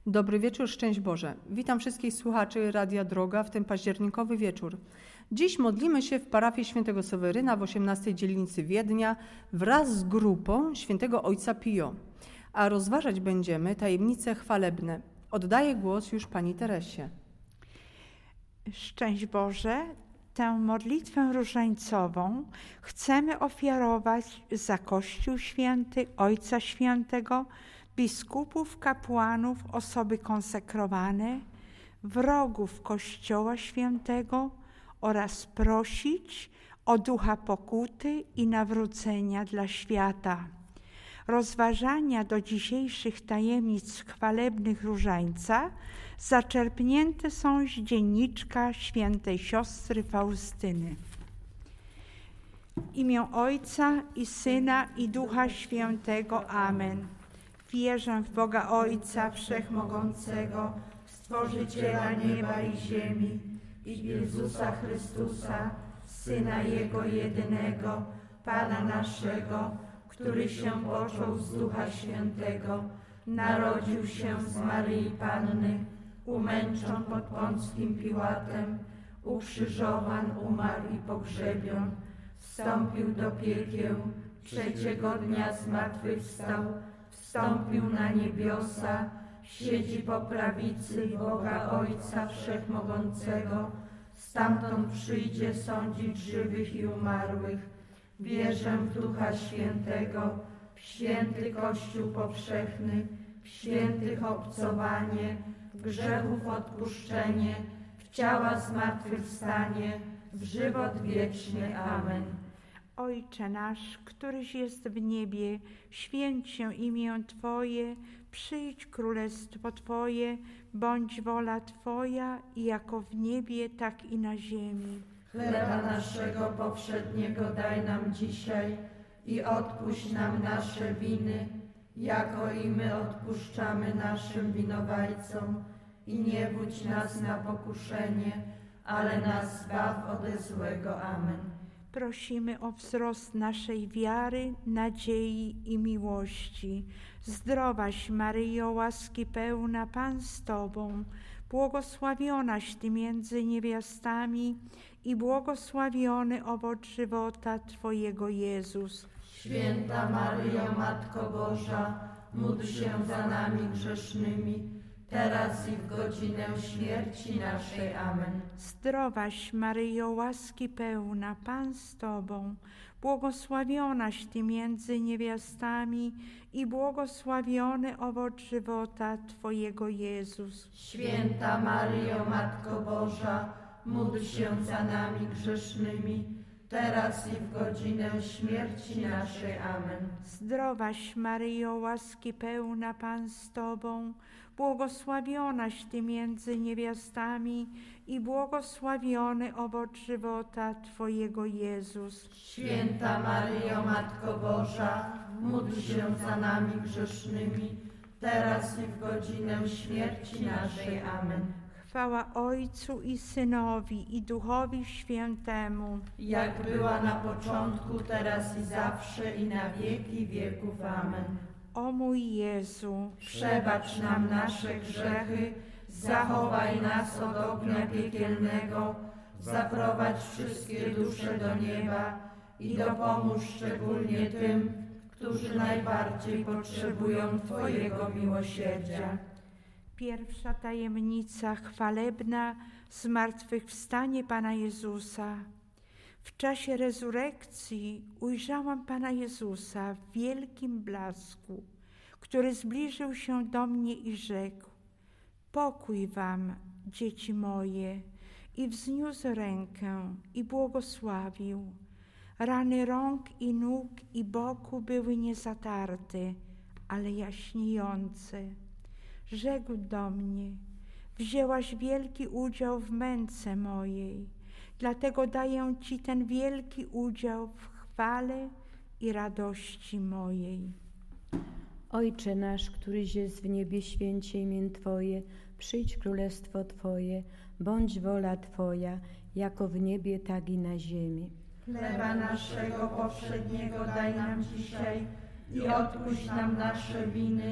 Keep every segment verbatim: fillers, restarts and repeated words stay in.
Dobry wieczór, szczęść Boże. Witam wszystkich słuchaczy Radia Droga w ten październikowy wieczór. Dziś modlimy się w parafii świętego Seweryna w osiemnastej dzielnicy Wiednia wraz z grupą świętego ojca Pio, a rozważać będziemy tajemnice chwalebne. Oddaję głos już pani Teresie. Szczęść Boże, tę modlitwę różańcową chcemy ofiarować za Kościół Święty, Ojca Świętego, biskupów, kapłanów, osoby konsekrowane, wrogów Kościoła Świętego oraz prosić o ducha pokuty i nawrócenia dla świata. Rozważania do dzisiejszych tajemnic chwalebnych różańca zaczerpnięte są z dzienniczka świętej siostry Faustyny. W imię Ojca i Syna i Ducha Świętego. Amen. Wierzę w Boga Ojca Wszechmogącego, Stworzyciela nieba i ziemi i w Jezusa Chrystusa, Syna Jego jedynego, Pana naszego, który się począł z Ducha Świętego, narodził się z Maryi Panny, umęczon pod Pąckim Piłatem, ukrzyżowan, umarł i pogrzebion, wstąpił do piekieł, trzeciego dnia zmartwychwstał, wstąpił na niebiosa, siedzi po prawicy Boga Ojca Wszechmogącego, stamtąd przyjdzie sądzić żywych i umarłych. Wierzę w Ducha Świętego, w święty Kościół powszechny, w świętych obcowanie, w grzechów odpuszczenie, w ciała zmartwychwstanie, w żywot wieczny. Amen. Ojcze nasz, któryś jest w niebie, święć się imię Twoje, przyjdź królestwo Twoje, bądź wola Twoja, jako w niebie, tak i na ziemi. Chleba naszego powszedniego daj nam dzisiaj i odpuść nam nasze winy, jako i my odpuszczamy naszym winowajcom. I nie wódź nas na pokuszenie, ale nas zbaw ode złego. Amen. Prosimy o wzrost naszej wiary, nadziei i miłości. Zdrowaś Maryjo, łaski pełna, Pan z Tobą, błogosławionaś Ty między niewiastami i błogosławiony owoc żywota Twojego Jezus. Święta Maryjo, Matko Boża, módl się za nami grzesznymi, teraz i w godzinę śmierci naszej. Amen. Zdrowaś Maryjo, łaski pełna, Pan z Tobą, błogosławionaś Ty między niewiastami i błogosławiony owoc żywota Twojego Jezus. Święta Maryjo, Matko Boża, módl się za nami grzesznymi, teraz i w godzinę śmierci naszej. Amen. Zdrowaś Maryjo, łaski pełna, Pan z Tobą, błogosławionaś Ty między niewiastami i błogosławiony owoc żywota Twojego Jezus. Święta Maryjo, Matko Boża, módl się za nami grzesznymi, teraz i w godzinę śmierci naszej. Amen. Chwała Ojcu i Synowi i Duchowi Świętemu, jak była na początku, teraz i zawsze, i na wieki wieków. Amen. O mój Jezu, przebacz nam nasze grzechy, zachowaj nas od ognia piekielnego, zaprowadź wszystkie dusze do nieba i dopomóż szczególnie tym, którzy najbardziej potrzebują Twojego miłosierdzia. Pierwsza tajemnica chwalebna, zmartwychwstanie Pana Jezusa. W czasie rezurekcji ujrzałam Pana Jezusa w wielkim blasku, który zbliżył się do mnie i rzekł: pokój wam, dzieci moje, i wzniósł rękę i błogosławił. Rany rąk i nóg i boku były niezatarte, ale jaśniejące. Rzekł do mnie: wzięłaś wielki udział w męce mojej, dlatego daję Ci ten wielki udział w chwale i radości mojej. Ojcze nasz, któryś jest w niebie, święć się imię Twoje, przyjdź królestwo Twoje, bądź wola Twoja, jako w niebie, tak i na ziemi. Chleba naszego powszedniego daj nam dzisiaj i odpuść nam nasze winy,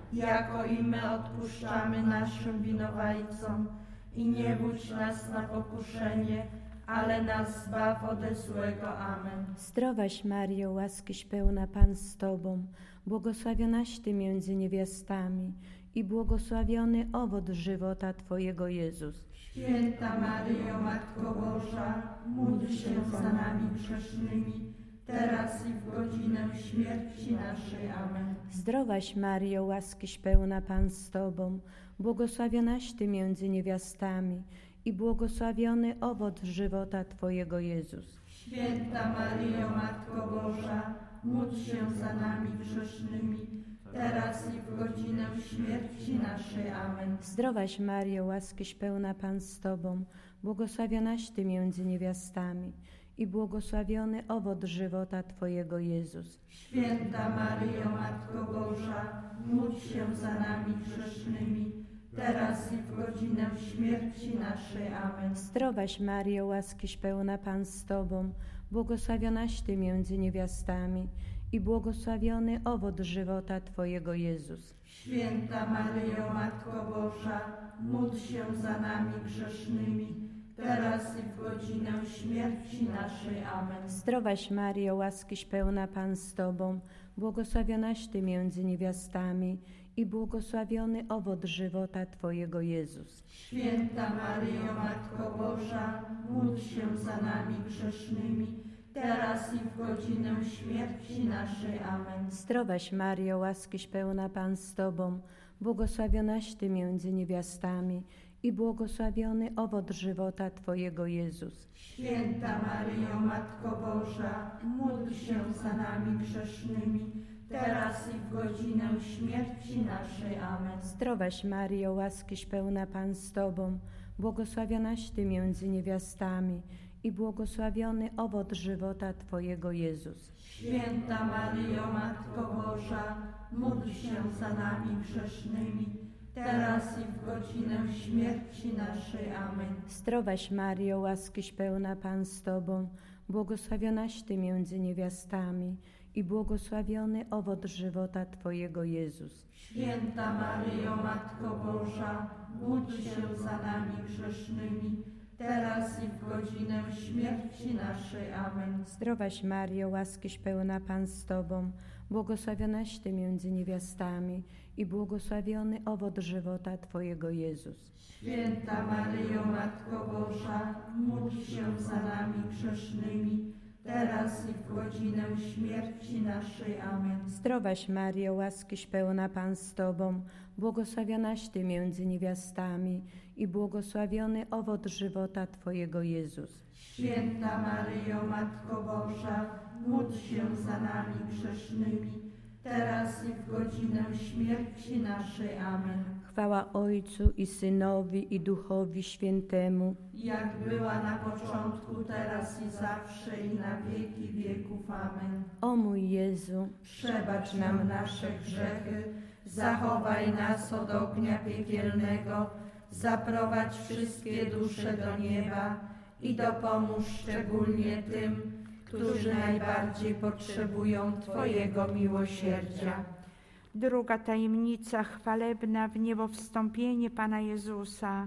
jako i my odpuszczamy naszym winowajcom. I nie wódź nas na pokuszenie, ale nas zbaw ode złego. Amen. Zdrowaś Mario, łaskiś pełna Pan z Tobą, błogosławionaś Ty między niewiastami i błogosławiony owoc żywota Twojego Jezus. Święta Maryjo, Matko Boża, módl się za nami grzesznymi, teraz i w godzinę śmierci naszej. Amen. Zdrowaś Mario, łaskiś pełna Pan z Tobą, błogosławionaś Ty między niewiastami i błogosławiony owoc żywota Twojego Jezus. Święta Maryjo, Matko Boża, módl się za nami grzesznymi, teraz i w godzinę śmierci naszej. Amen. Zdrowaś Mario, łaskiś pełna Pan z Tobą, błogosławionaś Ty między niewiastami i błogosławiony owoc żywota Twojego Jezus. Święta Maryjo, Matko Boża, módl się za nami grzesznymi, teraz i w godzinę śmierci naszej. Amen. Zdrowaś Mario, łaskiś pełna Pan z Tobą, błogosławionaś Ty między niewiastami i błogosławiony owoc żywota Twojego Jezus. Święta Maryjo, Matko Boża, módl się za nami grzesznymi, teraz i w godzinę śmierci naszej. Amen. Zdrowaś Mario, łaskiś pełna Pan z Tobą, błogosławionaś Ty między niewiastami i błogosławiony owoc żywota Twojego Jezus. Święta Maryjo, Matko Boża, módl się za nami grzesznymi, teraz i w godzinę śmierci naszej. Amen. Zdrowaś Mario, łaskiś pełna Pan z Tobą, błogosławionaś Ty między niewiastami i błogosławiony owoc żywota Twojego Jezus. Święta Maryjo, Matko Boża, módl się za nami grzesznymi, teraz i w godzinę śmierci naszej. Amen. Zdrowaś Mario, łaskiś pełna Pan z Tobą, błogosławionaś Ty między niewiastami i błogosławiony owoc żywota Twojego Jezus. Święta Maryjo, Matko Boża, módl się za nami grzesznymi, teraz i w godzinę śmierci naszej. Amen. Zdrowaś Mario, łaskiś pełna Pan z Tobą, błogosławionaś Ty między niewiastami i błogosławiony owoc żywota Twojego Jezus. Święta Maryjo, Matko Boża, módl się za nami grzesznymi, teraz i w godzinę śmierci naszej. Amen. Zdrowaś Mario, łaskiś pełna Pan z Tobą, błogosławionaś Ty między niewiastami i błogosławiony owoc żywota Twojego Jezus. Święta Maryjo, Matko Boża, módl się za nami grzesznymi, teraz i w godzinę śmierci naszej. Amen. Zdrowaś Mario, łaskiś pełna Pan z Tobą, błogosławionaś Ty między niewiastami i błogosławiony owoc żywota Twojego Jezus. Święta Maryjo, Matko Boża, módl się za nami grzesznymi, teraz i w godzinę śmierci naszej. Amen. Chwała Ojcu i Synowi i Duchowi Świętemu, jak była na początku, teraz i zawsze, i na wieki wieków. Amen. O mój Jezu, przebacz nam nasze grzechy, zachowaj nas od ognia piekielnego, zaprowadź wszystkie dusze do nieba i dopomóż szczególnie tym, którzy najbardziej potrzebują Twojego miłosierdzia. Druga tajemnica chwalebna, w niebo wstąpienie Pana Jezusa.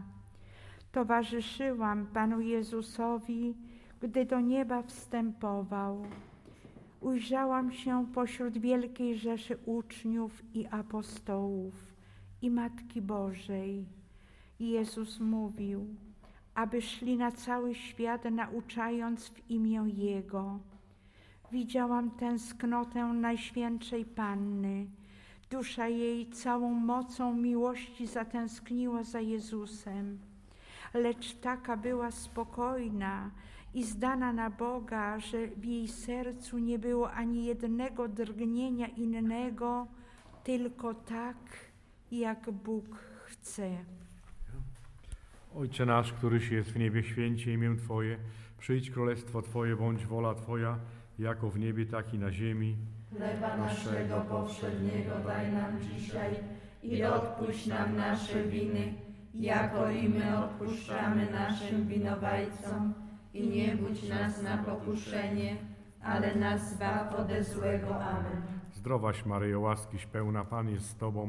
Towarzyszyłam Panu Jezusowi, gdy do nieba wstępował. Ujrzałam się pośród wielkiej rzeszy uczniów i apostołów i Matki Bożej. Jezus mówił, aby szli na cały świat, nauczając w imię Jego. Widziałam tęsknotę Najświętszej Panny. Dusza jej całą mocą miłości zatęskniła za Jezusem, lecz taka była spokojna i zdana na Boga, że w jej sercu nie było ani jednego drgnienia innego, tylko tak, jak Bóg chce. Ojcze nasz, któryś jest w niebie, święcie imię Twoje, przyjdź królestwo Twoje, bądź wola Twoja, jako w niebie, tak i na ziemi. Chleba naszego powszedniego daj nam dzisiaj i odpuść nam nasze winy, jako i my odpuszczamy naszym winowajcom. I nie budź nas na pokuszenie, ale nas zbaw ode złego. Amen. Zdrowaś Maryjo, łaskiś pełna, Pan jest z Tobą,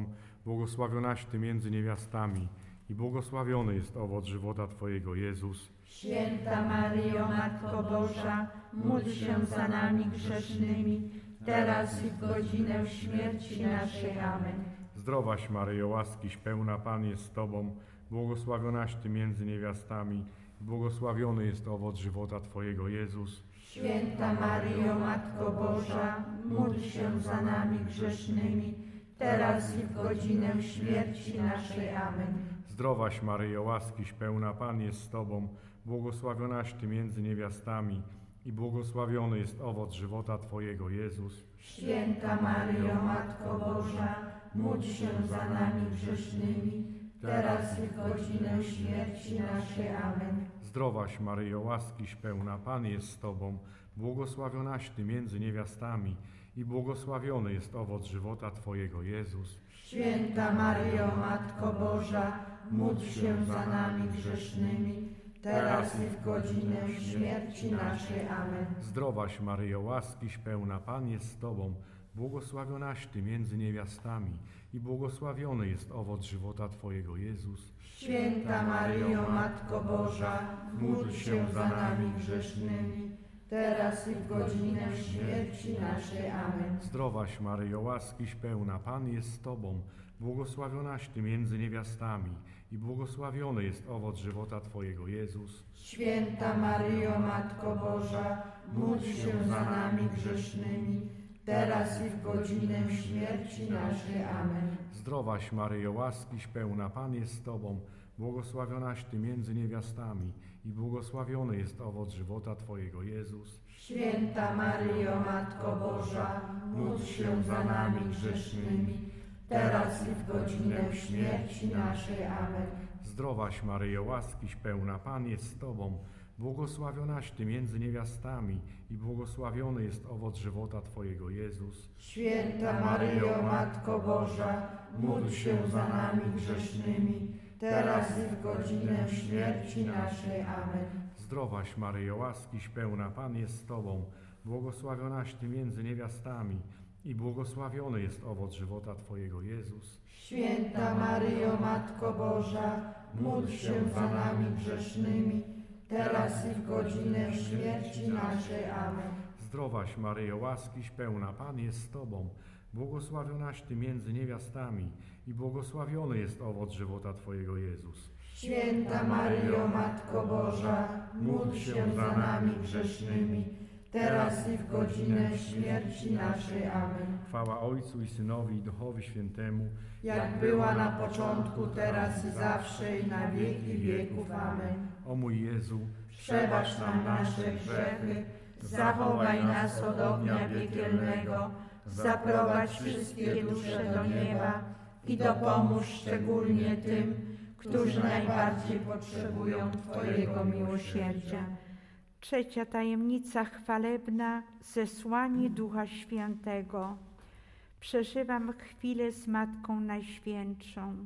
błogosławionaś Ty między niewiastami i błogosławiony jest owoc żywota Twojego, Jezus. Święta Maryjo, Matko Boża, módl się za nami grzesznymi, teraz i w godzinę śmierci naszej. Amen. Zdrowaś Maryjo, łaskiś pełna, Pan jest z Tobą, błogosławionaś Ty między niewiastami i błogosławiony jest owoc żywota Twojego, Jezus. Święta Maryjo, Matko Boża, módl się za nami grzesznymi, teraz i w godzinę śmierci naszej. Amen. Zdrowaś Maryjo, łaskiś pełna, Pan jest z Tobą, błogosławionaś Ty między niewiastami i błogosławiony jest owoc żywota Twojego, Jezus. Święta Maryjo, Matko Boża, módl się za nami grzesznymi, teraz i w godzinę śmierci naszej. Amen. Zdrowaś Maryjo, łaskiś pełna, Pan jest z Tobą, błogosławionaś Ty między niewiastami i błogosławiony jest owoc żywota Twojego, Jezus. Święta Maryjo, Matko Boża, módl się za nami grzesznymi, teraz i w godzinę śmierci naszej. Amen. Zdrowaś Maryjo, łaskiś pełna, Pan jest z Tobą, błogosławionaś Ty między niewiastami i błogosławiony jest owoc żywota Twojego, Jezus. Święta Maryjo, Matko Boża, módl się za nami grzesznymi, teraz i w godzinę śmierci naszej. Amen. Zdrowaś Maryjo, łaskiś pełna, Pan jest z Tobą, błogosławionaś Ty między niewiastami i błogosławiony jest owoc żywota Twojego, Jezus. Święta Maryjo, Matko Boża, módl się za nami grzesznymi, teraz i w godzinę śmierci naszej. Amen. Zdrowaś Maryjo, łaskiś pełna, Pan jest z Tobą, błogosławionaś Ty między niewiastami i błogosławiony jest owoc żywota Twojego, Jezus. Święta Maryjo, Matko Boża, módl się za nami grzesznymi, teraz i w godzinę śmierci naszej. Amen. Zdrowaś Maryjo, łaskiś pełna, Pan jest z Tobą, błogosławionaś Ty między niewiastami i błogosławiony jest owoc żywota Twojego, Jezus. Święta Maryjo, Matko Boża, módl się za nami grzesznymi, teraz i w godzinę śmierci naszej. Amen. Zdrowaś Maryjo, łaskiś pełna, Pan jest z Tobą, błogosławionaś Ty między niewiastami i błogosławiony jest owoc żywota Twojego, Jezus. Święta Maryjo, Matko Boża, módl się za nami grzesznymi, teraz i w godzinę śmierci naszej. Amen. Zdrowaś Maryjo, łaskiś pełna, Pan jest z Tobą, błogosławionaś Ty między niewiastami i błogosławiony jest owoc żywota Twojego, Jezus. Święta Maryjo, Matko Boża, módl się za nami grzesznymi, teraz i w godzinę śmierci naszej. Amen. Chwała Ojcu i Synowi i Duchowi Świętemu, jak była na początku, teraz i zawsze i na wieki wieków. Amen. O mój Jezu, przebacz nam nasze grzechy, zachowaj nas od ognia piekielnego, zaprowadź wszystkie dusze do nieba i dopomóż szczególnie tym, którzy najbardziej potrzebują Twojego miłosierdzia. Trzecia tajemnica chwalebna, zesłanie Ducha Świętego. Przeżywam chwilę z Matką Najświętszą.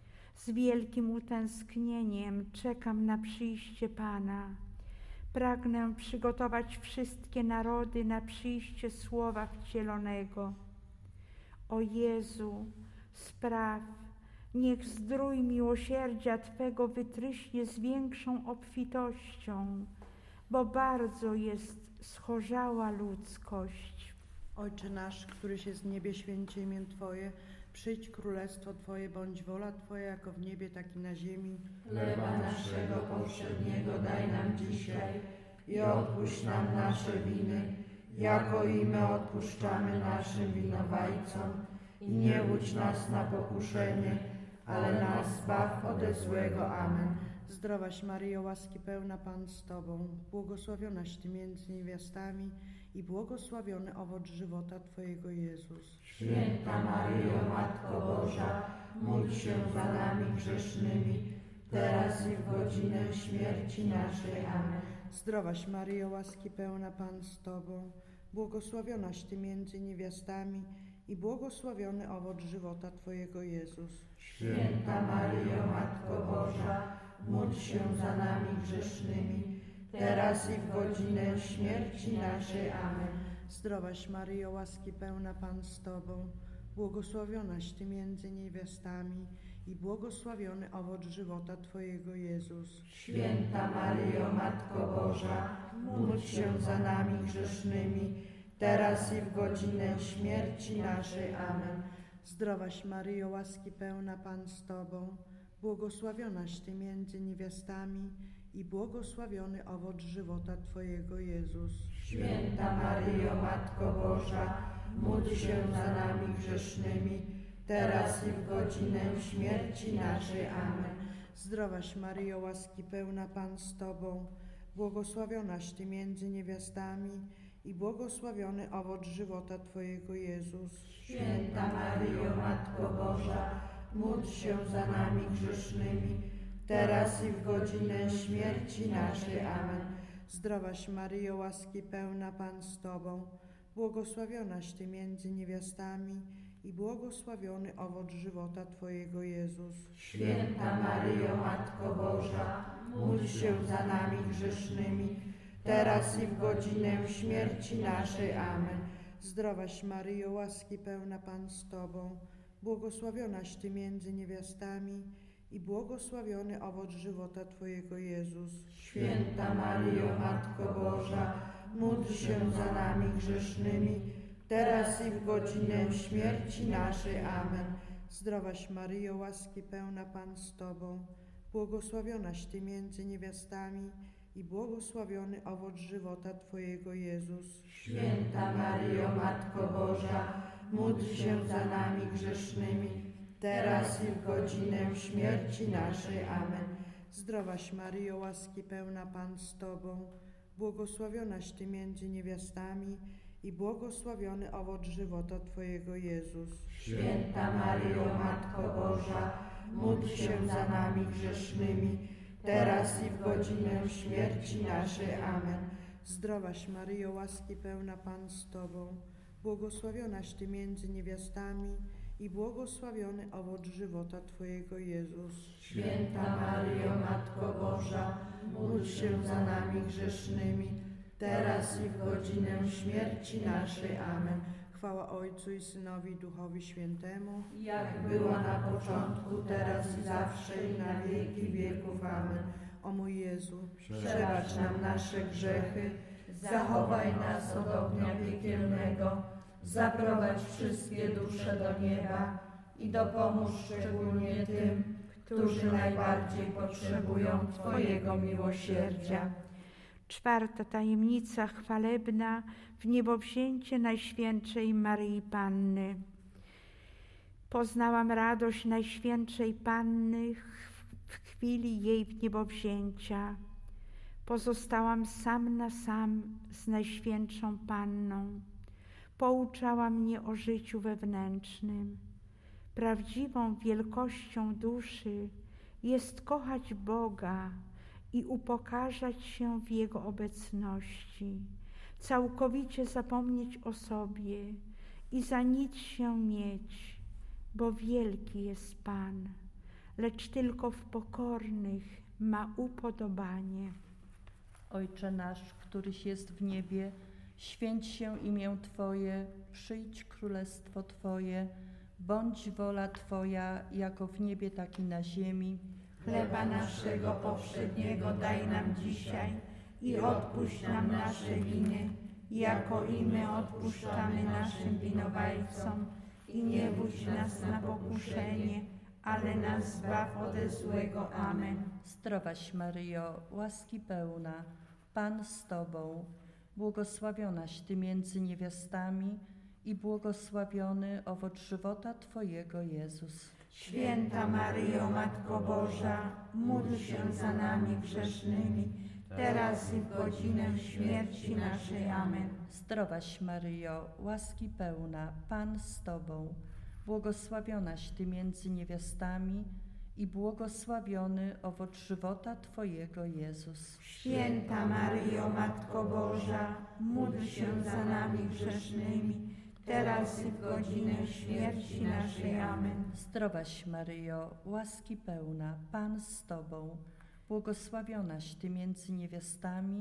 Z wielkim utęsknieniem czekam na przyjście Pana. Pragnę przygotować wszystkie narody na przyjście Słowa Wcielonego. O Jezu, spraw, niech zdrój miłosierdzia Twego wytryśnie z większą obfitością, bo bardzo jest schorzała ludzkość. Ojcze nasz, któryś jest w niebie, święć imię Twoje, przyjdź królestwo Twoje, bądź wola Twoja, jako w niebie, tak i na ziemi. Chleba naszego powszedniego daj nam dzisiaj i odpuść nam nasze winy, jako i my odpuszczamy naszym winowajcom. I nie łudź nas na pokuszenie, ale nas zbaw ode złego. Amen. Zdrowaś Maryjo, łaski pełna, Pan z Tobą, błogosławionaś Ty między niewiastami i błogosławiony owoc żywota Twojego, Jezus. Święta Maryjo, Matko Boża, módl się za nami grzesznymi, teraz i w godzinę śmierci naszej. Amen. Zdrowaś Maryjo, łaski pełna, Pan z Tobą, błogosławionaś Ty między niewiastami i błogosławiony owoc żywota Twojego, Jezus. Święta Maryjo, Matko Boża, módl się za nami grzesznymi, teraz i w godzinę śmierci naszej. Amen. Zdrowaś Maryjo, łaski pełna, Pan z Tobą, błogosławionaś Ty między niewiastami i błogosławiony owoc żywota Twojego, Jezus. Święta Maryjo, Matko Boża, módl się za nami grzesznymi, teraz i w godzinę śmierci naszej. Amen. Zdrowaś Maryjo, łaski pełna, Pan z Tobą, błogosławionaś Ty między niewiastami i błogosławiony owoc żywota Twojego, Jezus. Święta Maryjo, Matko Boża, módl się za nami grzesznymi, teraz i w godzinę śmierci naszej. Amen. Zdrowaś Maryjo, łaski pełna, Pan z Tobą, błogosławionaś Ty między niewiastami i błogosławiony owoc żywota Twojego, Jezus. Święta Maryjo, Matko Boża, módl się za nami grzesznymi, teraz i w godzinę śmierci naszej. Amen. Zdrowaś Maryjo, łaski pełna, Pan z Tobą, błogosławionaś Ty między niewiastami i błogosławiony owoc żywota Twojego, Jezus. Święta Maryjo, Matko Boża, módl się za nami grzesznymi, teraz i w godzinę śmierci naszej. Amen. Zdrowaś Maryjo, łaski pełna, Pan z Tobą, błogosławionaś Ty między niewiastami i błogosławiony owoc żywota Twojego, Jezus. Święta Maryjo, Matko Boża, módl się za nami grzesznymi, teraz i w godzinę śmierci naszej. Amen. Zdrowaś Maryjo, łaski pełna, Pan z Tobą, błogosławionaś Ty między niewiastami i błogosławiony owoc żywota Twojego, Jezus. Święta Maryjo, Matko Boża, módl się za nami grzesznymi, teraz i w godzinę śmierci naszej. Amen. Zdrowaś Maryjo, łaski pełna, Pan z Tobą, błogosławionaś Ty między niewiastami i błogosławiony owoc żywota Twojego, Jezus. Święta Maryjo, Matko Boża, módl się za nami grzesznymi, teraz i w godzinę śmierci naszej. Amen. Zdrowaś Maryjo, łaski pełna, Pan z Tobą, błogosławionaś Ty między niewiastami i błogosławiony owoc żywota Twojego, Jezus. Święta Maryjo, Matko Boża, módl się za nami grzesznymi, teraz i w godzinę śmierci naszej. Amen. Chwała Ojcu i Synowi, i Duchowi Świętemu, jak była na początku, teraz i zawsze, i na wieki wieków. Amen. O mój Jezu, przebacz nam nasze grzechy, zachowaj nas od ognia piekielnego, zaprowadź wszystkie dusze do nieba i dopomóż szczególnie tym, którzy najbardziej potrzebują Twojego miłosierdzia. Czwarta tajemnica chwalebna, wniebowzięcie Najświętszej Maryi Panny. Poznałam radość Najświętszej Panny w chwili jej wniebowzięcia. Pozostałam sam na sam z Najświętszą Panną. Pouczała mnie o życiu wewnętrznym. Prawdziwą wielkością duszy jest kochać Boga i upokarzać się w Jego obecności, całkowicie zapomnieć o sobie i za nic się mieć, bo wielki jest Pan, lecz tylko w pokornych ma upodobanie. Ojcze nasz, któryś jest w niebie, święć się imię Twoje, przyjdź królestwo Twoje, bądź wola Twoja, jako w niebie, tak i na ziemi. Chleba naszego powszedniego daj nam dzisiaj i odpuść nam nasze winy, jako i my odpuszczamy naszym winowajcom. I nie wódź nas na pokuszenie, ale nas zbaw ode złego. Amen. Zdrowaś Maryjo, łaski pełna, Pan z Tobą, błogosławionaś Ty między niewiastami i błogosławiony owoc żywota Twojego, Jezus. Święta Maryjo, Matko Boża, módl się za nami grzesznymi, teraz i w godzinę śmierci naszej. Amen. Zdrowaś Maryjo, łaski pełna, Pan z Tobą, błogosławionaś Ty między niewiastami i błogosławiony owoc żywota Twojego, Jezus. Święta Maryjo, Matko Boża, módl się za nami grzesznymi, teraz i w godzinę śmierci naszej. Amen. Zdrowaś Maryjo, łaski pełna, Pan z Tobą, błogosławionaś Ty między niewiastami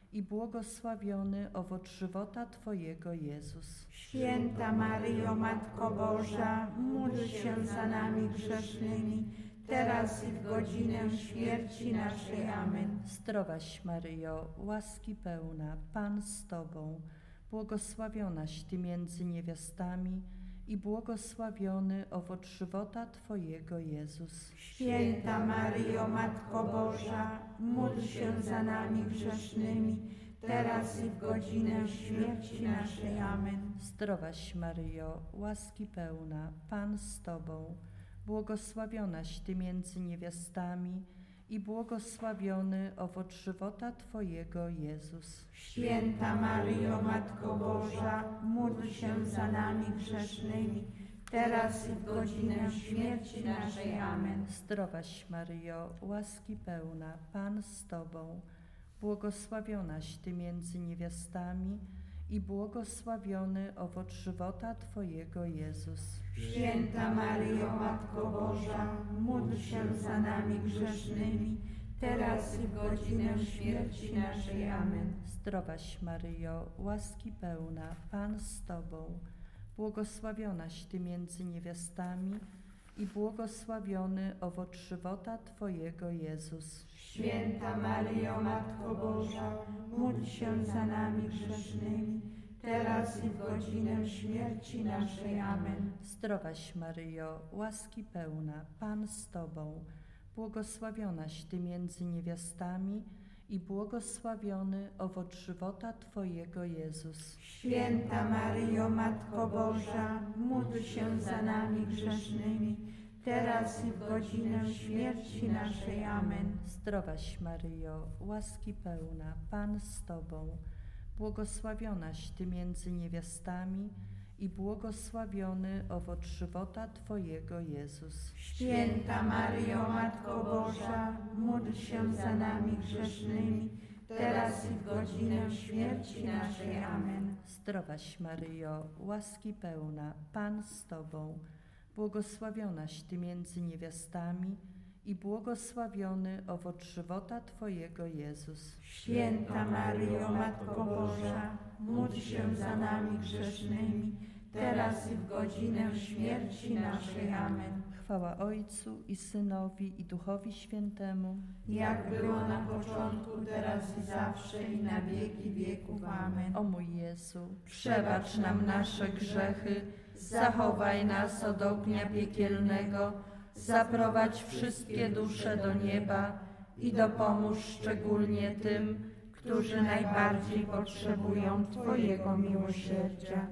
i błogosławiony owoc żywota Twojego, Jezus. Święta Maryjo, Matko Boża, módl się za nami grzesznymi, teraz i w godzinę śmierci naszej. Amen. Zdrowaś Maryjo, łaski pełna, Pan z Tobą, błogosławionaś Ty między niewiastami i błogosławiony owoc żywota Twojego, Jezus. Święta Maryjo, Matko Boża, módl się za nami grzesznymi, teraz i w godzinę śmierci naszej. Amen. Zdrowaś Maryjo, łaski pełna, Pan z Tobą, błogosławionaś Ty między niewiastami i błogosławiony owoc żywota Twojego, Jezus. Święta Maryjo, Matko Boża, módl się za nami grzesznymi, teraz i w godzinę śmierci naszej. Amen. Zdrowaś Maryjo, łaski pełna, Pan z Tobą, błogosławionaś Ty między niewiastami i błogosławiony owoc żywota Twojego, Jezus. Święta Maryjo, Matko Boża, módl się za nami grzesznymi, teraz i w godzinę śmierci naszej. Amen. Zdrowaś Maryjo, łaski pełna, Pan z Tobą, błogosławionaś Ty między niewiastami i błogosławiony owoc żywota Twojego, Jezus. Święta Maryjo, Matko Boża, módl się za nami grzesznymi, teraz i w godzinę śmierci naszej. Amen. Zdrowaś Maryjo, łaski pełna, Pan z Tobą, błogosławionaś Ty między niewiastami i błogosławiony owoc żywota Twojego, Jezus. Święta Maryjo, Matko Boża, módl się za nami grzesznymi, teraz i w godzinę śmierci naszej. Amen. Zdrowaś Maryjo, łaski pełna, Pan z Tobą, błogosławionaś Ty między niewiastami i błogosławiony owoc żywota Twojego, Jezus. Święta Maryjo, Matko Boża, módl się za nami grzesznymi, teraz i w godzinę śmierci naszej. Amen. Zdrowaś Maryjo, łaski pełna, Pan z Tobą, błogosławionaś Ty między niewiastami i błogosławiony owoc żywota Twojego, Jezus. Święta Maryjo, Matko Boża, módl się za nami grzesznymi, teraz i w godzinę śmierci naszej. Amen. Chwała Ojcu i Synowi i Duchowi Świętemu, jak było na początku, teraz i zawsze, i na wieki wieków. Amen. O mój Jezu, Przebacz nam nasze grzechy, zachowaj nas od ognia piekielnego, zaprowadź wszystkie dusze do nieba i dopomóż szczególnie tym, którzy najbardziej potrzebują Twojego miłosierdzia.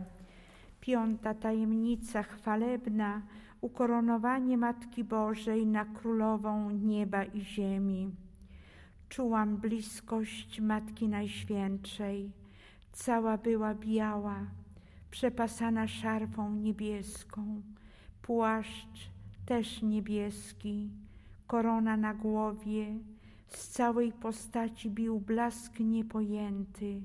Piąta tajemnica chwalebna, ukoronowanie Matki Bożej na Królową nieba i ziemi. Czułam bliskość Matki Najświętszej. Cała była biała, przepasana szarfą niebieską, płaszcz też niebieski, korona na głowie, z całej postaci bił blask niepojęty.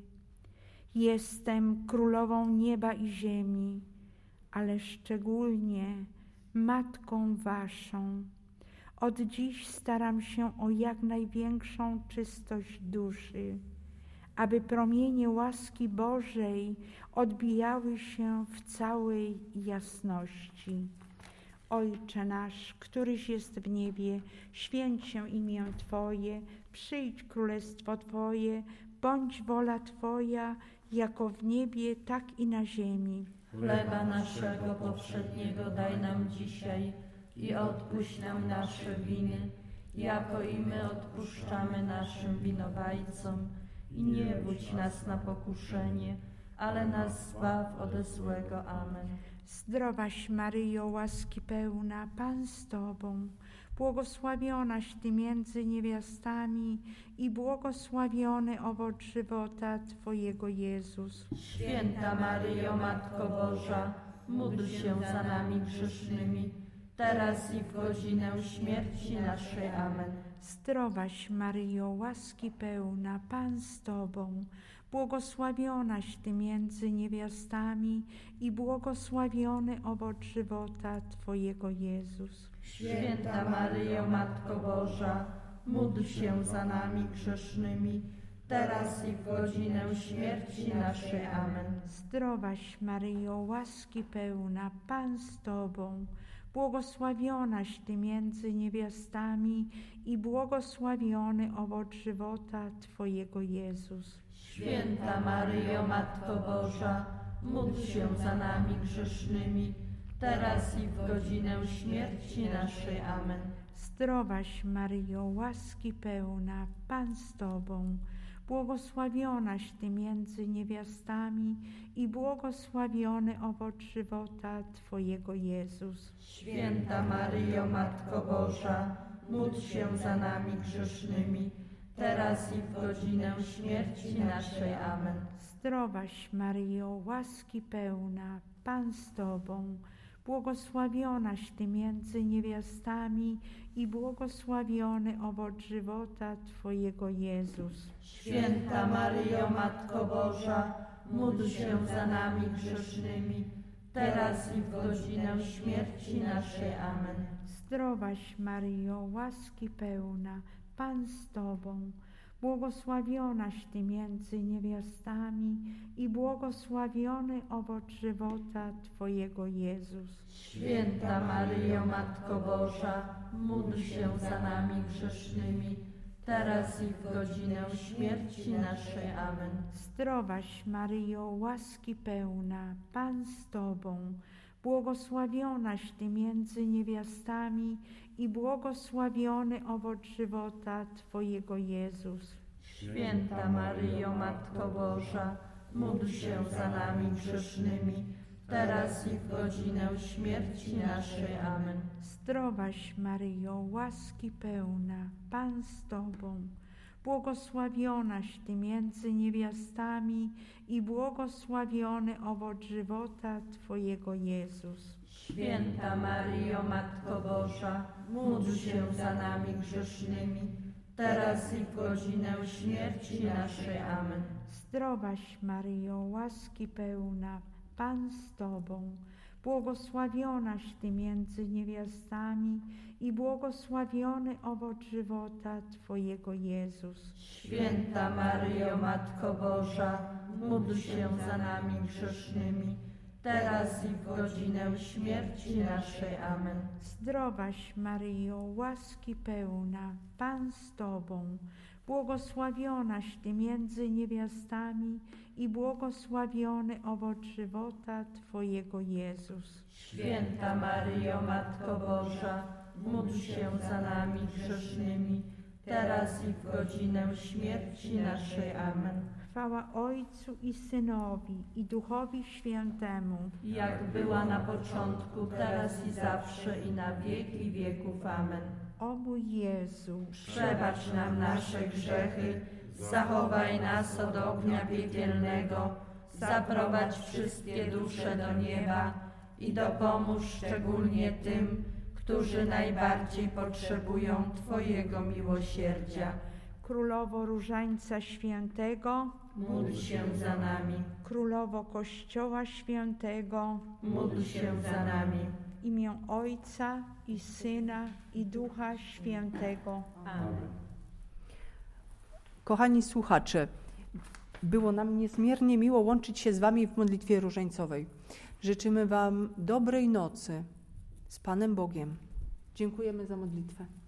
Jestem królową nieba i ziemi, ale szczególnie Matką Waszą. Od dziś staram się o jak największą czystość duszy, aby promienie łaski Bożej odbijały się w całej jasności. Ojcze nasz, któryś jest w niebie, święć się imię Twoje, przyjdź królestwo Twoje, bądź wola Twoja, jako w niebie, tak i na ziemi. Chleba naszego powszedniego daj nam dzisiaj i odpuść nam nasze winy, jako i my odpuszczamy naszym winowajcom. I nie budź nas na pokuszenie, ale nas zbaw ode złego. Amen. Zdrowaś Maryjo, łaski pełna, Pan z Tobą, błogosławionaś Ty między niewiastami i błogosławiony owoc żywota Twojego, Jezus. Święta Maryjo, Matko Boża, módl się za nami grzesznymi, teraz i w godzinę śmierci naszej. Amen. Zdrowaś Maryjo, łaski pełna, Pan z Tobą, błogosławionaś Ty między niewiastami i błogosławiony owoc żywota Twojego, Jezus. Święta Maryjo, Matko Boża, módl się za nami grzesznymi, teraz i w godzinę śmierci naszej. Amen. Zdrowaś Maryjo, łaski pełna, Pan z Tobą, błogosławionaś Ty między niewiastami i błogosławiony owoc żywota Twojego Jezus. Święta Maryjo, Matko Boża, módl się za nami grzesznymi, teraz i w godzinę śmierci naszej. Amen. Zdrowaś Maryjo, łaski pełna, Pan z Tobą, błogosławionaś Ty między niewiastami i błogosławiony owoc żywota Twojego Jezus. Święta Maryjo, Matko Boża, módl się za nami grzesznymi, teraz i w godzinę śmierci naszej. Amen. Zdrowaś Maryjo, łaski pełna, Pan z Tobą, błogosławionaś Ty między niewiastami i błogosławiony owoc żywota Twojego Jezus. Święta Maryjo, Matko Boża, módl się za nami grzesznymi, teraz i w godzinę śmierci naszej. Amen. Zdrowaś Maryjo, łaski pełna, Pan z Tobą, błogosławionaś Ty między niewiastami i błogosławiony owoc żywota Twojego Jezus. Święta Maryjo, Matko Boża, módl się za nami grzesznymi, teraz i w godzinę śmierci naszej. Amen. Zdrowaś Maryjo, łaski pełna, Pan z Tobą, błogosławionaś Ty między niewiastami i błogosławiony owoc żywota Twojego Jezus. Święta Maryjo, Matko Boża, módl się za nami grzesznymi, teraz i w godzinę śmierci naszej. Amen. Zdrowaś Maryjo, łaski pełna, Pan z Tobą, błogosławionaś Ty między niewiastami i błogosławiony owoc żywota Twojego Jezus. Święta Maryjo, Matko Boża, módl się za nami grzesznymi, teraz i w godzinę śmierci naszej. Amen. Zdrowaś Maryjo, łaski pełna, Pan z Tobą, błogosławionaś Ty między niewiastami i błogosławiony owoc żywota Twojego Jezus. Święta Maryjo, Matko Boża, módl się za nami grzesznymi, teraz i w godzinę śmierci naszej. Amen. Zdrowaś Maryjo, łaski pełna, Pan z Tobą, błogosławionaś Ty między niewiastami i błogosławiony owoc żywota Twojego Jezus. Święta Maryjo, Matko Boża, módl się za nami grzesznymi, teraz i w godzinę śmierci naszej. Amen. Chwała Ojcu i Synowi, i Duchowi Świętemu, jak była na początku, teraz i zawsze, i na wieki wieków. Amen. O mój Jezu, przebacz nam nasze grzechy, zachowaj nas od ognia piekielnego, zaprowadź wszystkie dusze do nieba i dopomóż szczególnie tym, którzy najbardziej potrzebują Twojego miłosierdzia. Królowo Różańca Świętego, módl się za nami. Królowo Kościoła Świętego, módl się za nami. W imię Ojca i Syna i Ducha Świętego. Amen. Kochani słuchacze, było nam niezmiernie miło łączyć się z Wami w modlitwie różańcowej. Życzymy Wam dobrej nocy z Panem Bogiem. Dziękujemy za modlitwę.